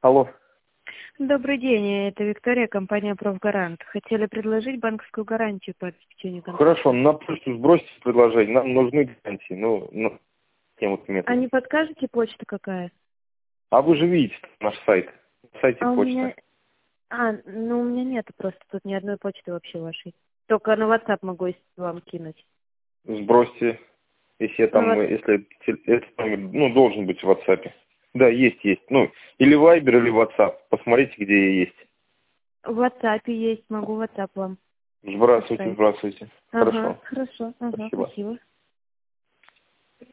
Алло. Добрый день, это Виктория, компания «Профгарант». Хотели предложить банковскую гарантию по обеспечению контракта. Хорошо, на почту сбросьте предложение. Нам нужны гарантии. Тем вот методом. А не подскажете, почта какая? А вы же видите наш сайт. На сайте А у почта. меня... у меня нет просто тут ни одной почты вообще вашей. Только на WhatsApp могу вам кинуть. Сбросьте. Если я там, если этот номер, должен быть в WhatsApp. Да, есть. Или Viber, или WhatsApp. Посмотрите, где я есть. В WhatsApp есть, могу WhatsApp вам. Сбрасывайте. Ага, Хорошо. хорошо. Ага, Спасибо. спасибо.